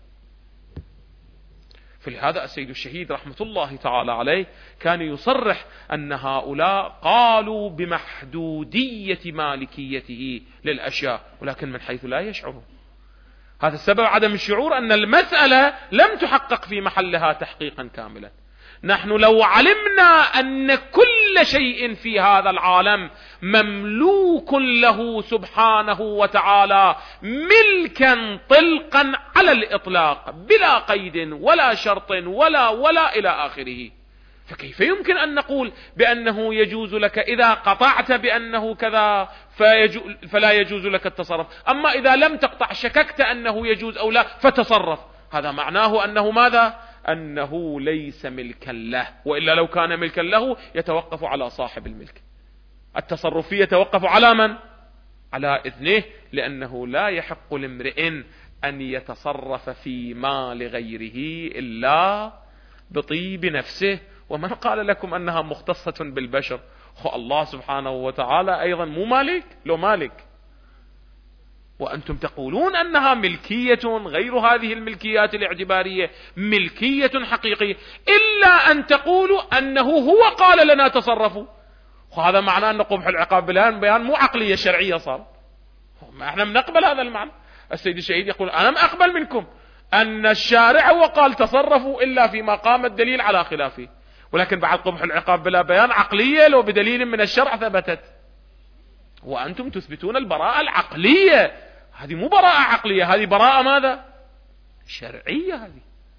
فلهذا السيد الشهيد رحمة الله تعالى عليه كان يصرح أن هؤلاء قالوا بمحدودية مالكيته للأشياء ولكن من حيث لا يشعرون. هذا السبب عدم الشعور أن المسألة لم تحقق في محلها تحقيقا كاملا. نحن لو علمنا أن كل شيء في هذا العالم مملوك له سبحانه وتعالى ملكا طلقا على الإطلاق بلا قيد ولا شرط ولا إلى آخره، فكيف يمكن أن نقول بأنه يجوز لك إذا قطعت بأنه كذا فلا يجوز لك التصرف، أما إذا لم تقطع شككت أنه يجوز أو لا فتصرف؟ هذا معناه أنه ماذا؟ أنه ليس ملكا له، وإلا لو كان ملكا له يتوقف على صاحب الملك. التصرف يتوقف على من؟ على إذنه، لأنه لا يحق لامرئ أن يتصرف في مال غيره إلا بطيب نفسه. ومن قال لكم أنها مختصة بالبشر؟ الله سبحانه وتعالى أيضا مو مالك؟ لو مالك، وأنتم تقولون أنها ملكية غير هذه الملكيات الاعتبارية، ملكية حقيقية، إلا أن تقولوا أنه هو قال لنا تصرفوا. وهذا معناه أن قبح العقاب بيان مو عقلية شرعية صار. ما احنا بنقبل هذا المعنى. السيد الشهيد يقول أنا ما أقبل منكم أن الشارع هو قال تصرفوا إلا فيما قام الدليل على خلافه، ولكن بعد قبح العقاب بلا بيان عقلية لو بدليل من الشرع ثبتت، وأنتم تثبتون البراءة العقلية. هذه مو براءة عقلية، هذه براءة ماذا؟ شرعية. هذه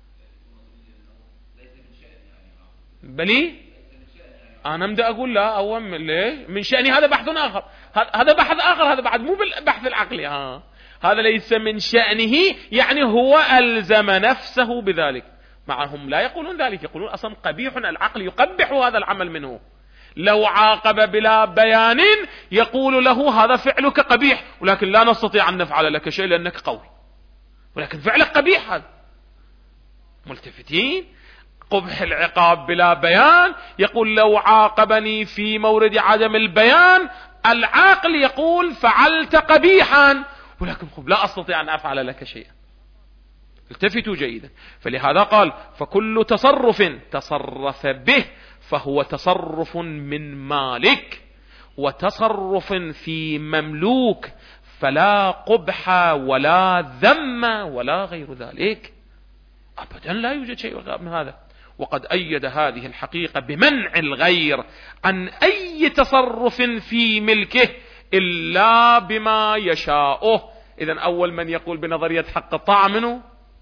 بلي أنا بدي أقول لا أو من شأني هذا بحث آخر، هذا بحث آخر، هذا بعد مو بالبحث العقلي. هذا ليس من شأنه، يعني هو ألزم نفسه بذلك. معهم لا يقولون ذلك، يقولون أصلا قبيح، العقل يقبح هذا العمل منه. لو عاقب بلا بيان يقول له هذا فعلك قبيح، ولكن لا نستطيع أن نفعل لك شيء لأنك قوي، ولكن فعلك قبيح. هذا ملتفتين. قبح العقاب بلا بيان يقول لو عاقبني في مورد عدم البيان العاقل يقول فعلت قبيحا، ولكن لا أستطيع أن أفعل لك شيئا. التفتوا جيدا. فلهذا قال فكل تصرف تصرف به فهو تصرف من مالك، وتصرف في مملوك فلا قبح ولا ذم ولا غير ذلك. أبدا لا يوجد شيء من هذا. وقد أيد هذه الحقيقة بمنع الغير عن أي تصرف في ملكه إلا بما يشاءه. إذن أول من يقول بنظرية حق الطاعة منه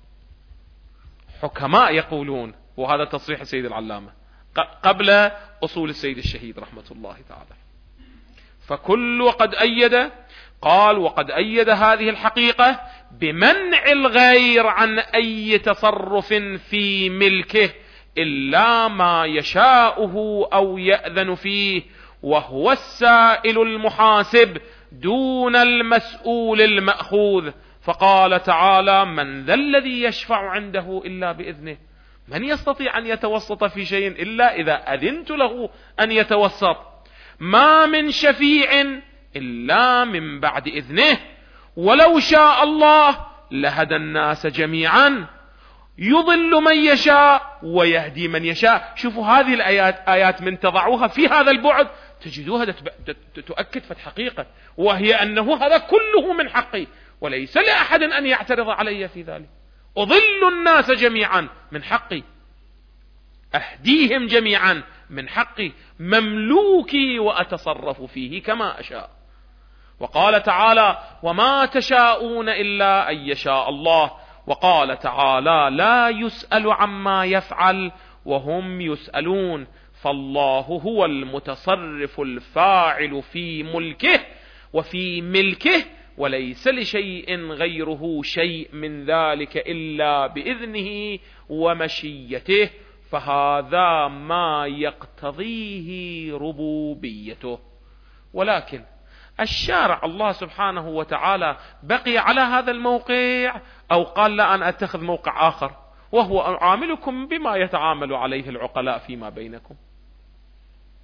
حكماء يقولون، وهذا تصريح السيد العلامة قبل أصول السيد الشهيد رحمة الله تعالى. فكل وقد أيد، قال وقد أيد هذه الحقيقة بمنع الغير عن أي تصرف في ملكه إلا ما يشاءه أو يأذن فيه، وهو السائل المحاسب دون المسؤول المأخوذ. فقال تعالى من ذا الذي يشفع عنده إلا بإذنه. من يستطيع أن يتوسط في شيء إلا إذا أذنت له أن يتوسط. ما من شفيع إلا من بعد إذنه، ولو شاء الله لهدى الناس جميعا، يضل من يشاء ويهدي من يشاء. شوفوا هذه الآيات، آيات من تضعوها في هذا البعد تجدوها تؤكد فتح حقيقة، وهي أنه هذا كله من حقي وليس لأحد أن يعترض علي في ذلك. أضل الناس جميعا من حقي، أهديهم جميعا من حقي، مملوكي وأتصرف فيه كما أشاء. وقال تعالى وما تشاءون إلا أن يشاء الله. وقال تعالى لا يسأل عما يفعل وهم يسألون. فالله هو المتصرف الفاعل في ملكه وفي ملكه، وليس لشيء غيره شيء من ذلك إلا بإذنه ومشيته، فهذا ما يقتضيه ربوبيته. ولكن الشارع الله سبحانه وتعالى بقي على هذا الموقع أو قال لا أن أتخذ موقع آخر، وهو أعاملكم بما يتعامل عليه العقلاء فيما بينكم.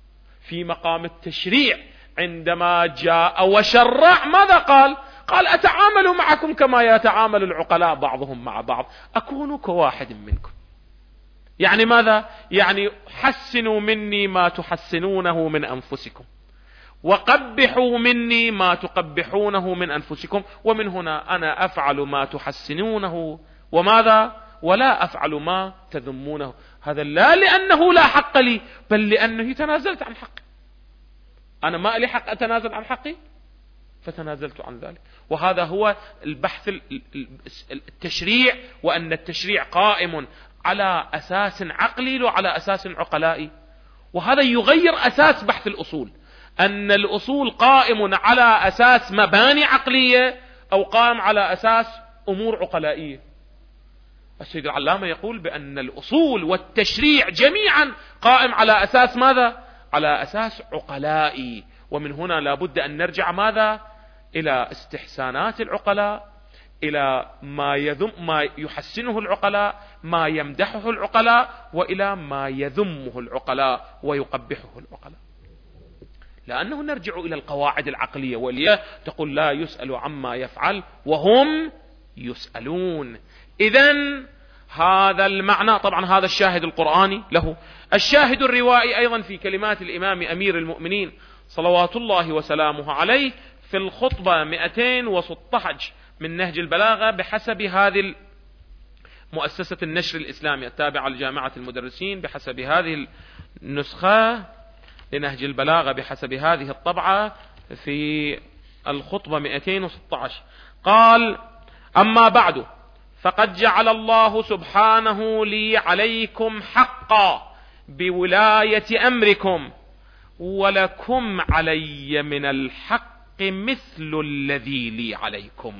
في مقام التشريع عندما جاء وشرع ماذا قال؟ قال أتعامل معكم كما يتعامل العقلاء بعضهم مع بعض، أكون كواحد منكم. يعني ماذا؟ يعني حسنوا مني ما تحسنونه من أنفسكم، وقبحوا مني ما تقبحونه من أنفسكم، ومن هنا أنا أفعل ما تحسنونه وماذا؟ ولا أفعل ما تذمونه. هذا لا لأنه لا حق لي، بل لأنه تنازلت عن حقي. أنا ما لي حق أتنازل عن حقي فتنازلت عن ذلك. وهذا هو البحث التشريع، وأن التشريع قائم على أساس عقلي وعلى أساس عقلائي. وهذا يغير أساس بحث الأصول، أن الأصول قائم على أساس مباني عقلية أو قائم على أساس أمور عقلائية. السيد العلامة يقول بأن الأصول والتشريع جميعا قائم على أساس ماذا؟ على أساس عقلائي. ومن هنا لابد أن نرجع ماذا؟ إلى استحسانات العقلاء، إلى ما يحسنه العقلاء، ما يمدحه العقلاء، وإلى ما يذمه العقلاء ويقبحه العقلاء. لأنه نرجع إلى القواعد العقلية، وليه تقول لا يسأل عما يفعل وهم يسألون. إذن هذا المعنى، طبعا هذا الشاهد القرآني له. الشاهد الروائي أيضا في كلمات الإمام أمير المؤمنين صلوات الله وسلامه عليه في الخطبة 216 من نهج البلاغة بحسب هذه مؤسسة النشر الإسلامي التابعة لجامعة المدرسين، بحسب هذه النسخة لنهج البلاغة بحسب هذه الطبعة في الخطبة 216 قال: أما بعد، فقد جعل الله سبحانه لي عليكم حقا بولاية أمركم، ولكم علي من الحق مثل الذي لي عليكم.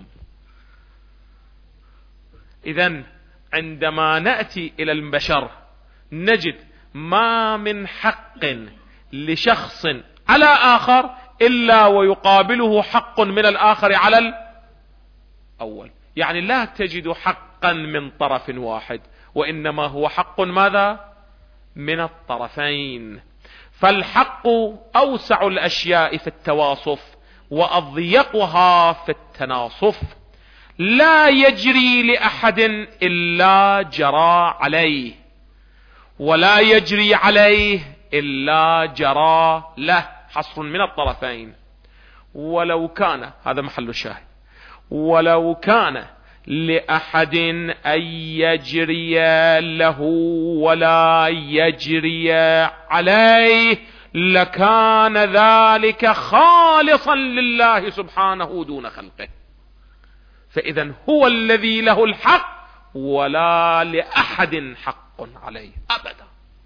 إذن عندما نأتي إلى البشر نجد ما من حق لشخص على آخر إلا ويقابله حق من الآخر على الأول. يعني لا تجد حقا من طرف واحد، وإنما هو حق ماذا؟ من الطرفين. فالحق أوسع الأشياء في التواصف وأضيقها في التناصف. لا يجري لأحد إلا جرى عليه، ولا يجري عليه إلا جرى له، حصر من الطرفين. ولو كان، هذا محل الشاهد، ولو كان لأحد أن يجري له ولا يجري عليه لكان ذلك خالصا لله سبحانه دون خلقه. فإذا هو الذي له الحق ولا لأحد حق عليه أبدا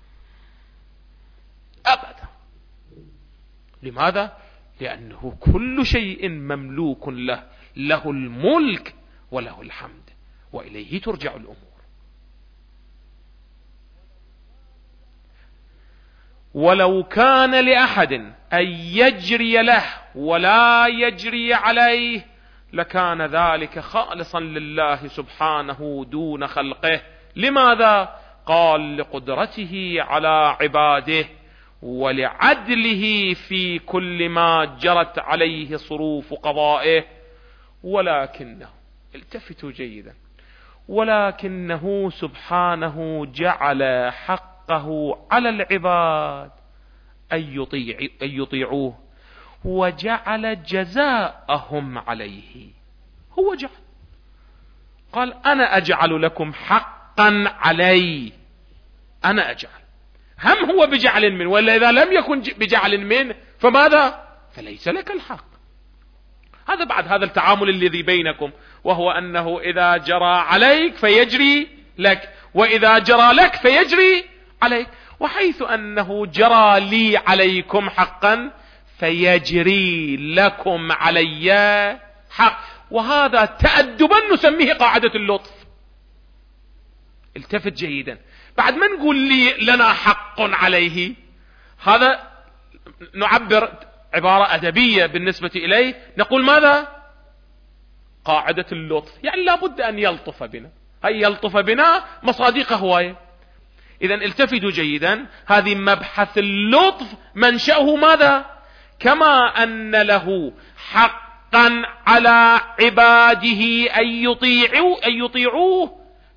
أبدا. لماذا؟ لأنه كل شيء مملوك له، له الملك وله الحمد، وإليه ترجع الأمور. ولو كان لأحد أن يجري له ولا يجري عليه لكان ذلك خالصا لله سبحانه دون خلقه. لماذا؟ قال: لقدرته على عباده ولعدله في كل ما جرت عليه صروف قضائه. ولكنه، التفتوا جيدا، ولكنه سبحانه جعل حقه على العباد أن يطيعوه، وجعل جزاءهم عليه. هو جعل، قال: أنا أجعل لكم حقا علي، أنا أجعل. هم هو بجعل من، ولا إذا لم يكن بجعل من فماذا؟ فليس لك الحق. هذا بعد هذا التعامل الذي بينكم، وهو أنه إذا جرى عليك فيجري لك، وإذا جرى لك فيجري عليك. وحيث أنه جرى لي عليكم حقا فيجري لكم علي حق. وهذا تأدبا نسميه قاعدة اللطف. التفت جيدا، بعد ما نقول لي لنا حق عليه، هذا نعبر عبارة أدبية بالنسبة إليه، نقول ماذا؟ قاعدة اللطف. يعني لابد أن يلطف بنا، هي يلطف بنا مصادق هواية. إذن التفتوا جيدا، هذه مبحث اللطف منشأه ماذا؟ كما أن له حقا على عباده أن يطيعوه،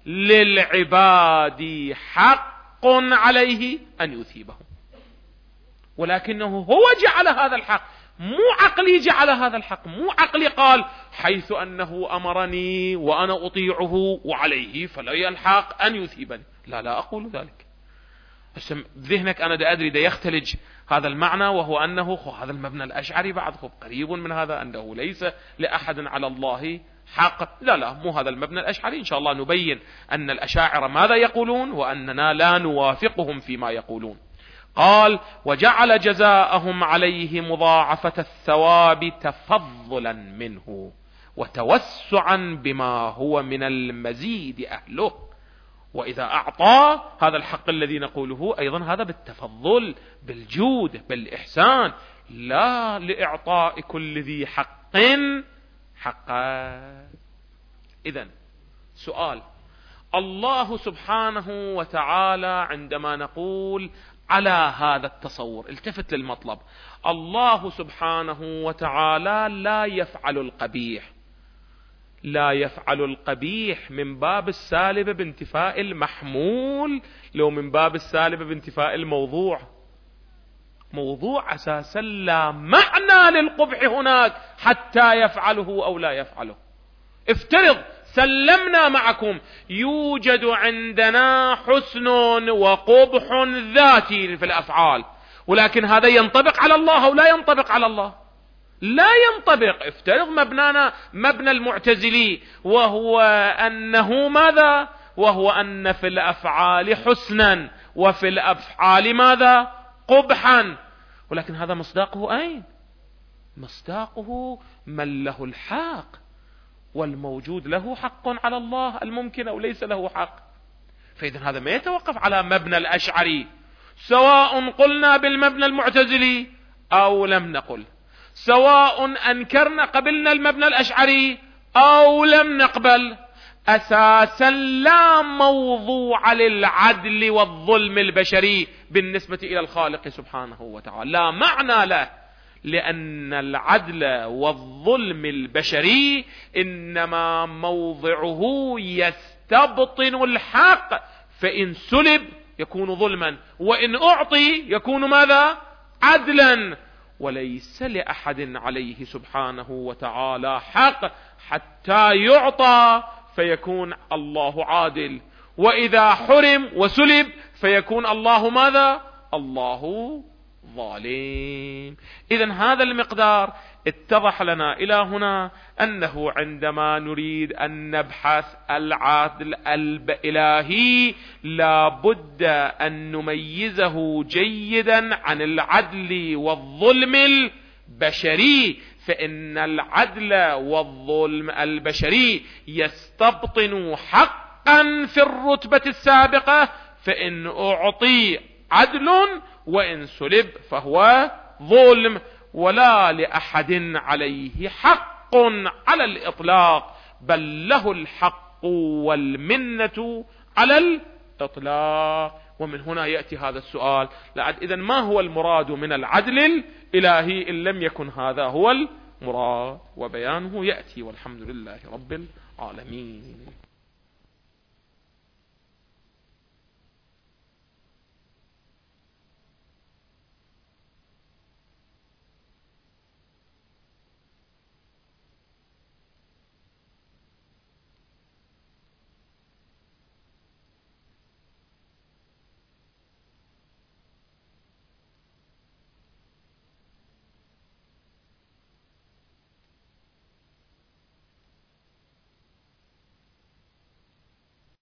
للعباد حق عليه أن يثيبهم، ولكنه هو جعل هذا الحق، مو عقلي جعل هذا الحق، مو عقلي قال حيث أنه أمرني وأنا أطيعه وعليه فلا الحق أن يثيبني. لا أقول ذلك. ذهنك أنا دا أدري دا يختلج هذا المعنى، وهو أنه هذا المبنى الأشعري بعد قريب من هذا، أنه ليس لأحد على الله حق. لا مو هذا المبنى الأشعري. إن شاء الله نبين أن الأشاعرة ماذا يقولون وأننا لا نوافقهم فيما يقولون. قال: وجعل جزاءهم عليه مضاعفة الثواب تفضلا منه وتوسعا بما هو من المزيد أهله. وإذا أعطى هذا الحق الذي نقوله أيضا هذا بالتفضل، بالجود، بالإحسان، لا لإعطاء كل ذي حق حقا. إذن سؤال: الله سبحانه وتعالى عندما نقول على هذا التصور، التفت للمطلب، الله سبحانه وتعالى لا يفعل القبيح، لا يفعل القبيح من باب السالب بانتفاء المحمول، لو من باب السالب بانتفاء الموضوع. موضوع أساسا لا معنى للقبح هناك حتى يفعله أو لا يفعله. افترض سلمنا معكم يوجد عندنا حسن وقبح ذاتي في الأفعال، ولكن هذا ينطبق على الله أو لا ينطبق على الله؟ لا ينطبق. افترض مبنانا مبنى المعتزلي، وهو أنه ماذا؟ وهو أن في الأفعال حسنا وفي الأفعال ماذا؟ قبحا. ولكن هذا مصداقه أين؟ مصداقه من له الحق، والموجود له حق على الله الممكن أو ليس له حق. فإذا هذا ما يتوقف على مبنى الأشعري، سواء قلنا بالمبنى المعتزلي أو لم نقل، سواء أنكرنا قبلنا المبنى الأشعري أو لم نقبل. أساسا لا موضوع للعدل والظلم البشري بالنسبة إلى الخالق سبحانه وتعالى، لا معنى له، لأن العدل والظلم البشري إنما موضعه يستبطن الحق، فإن سلب يكون ظلما، وإن أعطي يكون ماذا؟ عدلا. وليس لأحد عليه سبحانه وتعالى حق حتى يعطى فيكون الله عادل، وإذا حرم وسلب فيكون الله ماذا؟ الله ظالم. إذن هذا المقدار اتضح لنا إلى هنا أنه عندما نريد أن نبحث العدل الإلهي لا بد أن نميزه جيدا عن العدل والظلم البشري، فإن العدل والظلم البشري يستبطن حقا في الرتبة السابقة، فإن أعطي عدل وإن سلب فهو ظلم، ولا لأحد عليه حق على الإطلاق، بل له الحق والمنة على الإطلاق. ومن هنا يأتي هذا السؤال: إذن ما هو المراد من العدل الإلهي إن لم يكن هذا هو المراد؟ وبيانه يأتي، والحمد لله رب العالمين.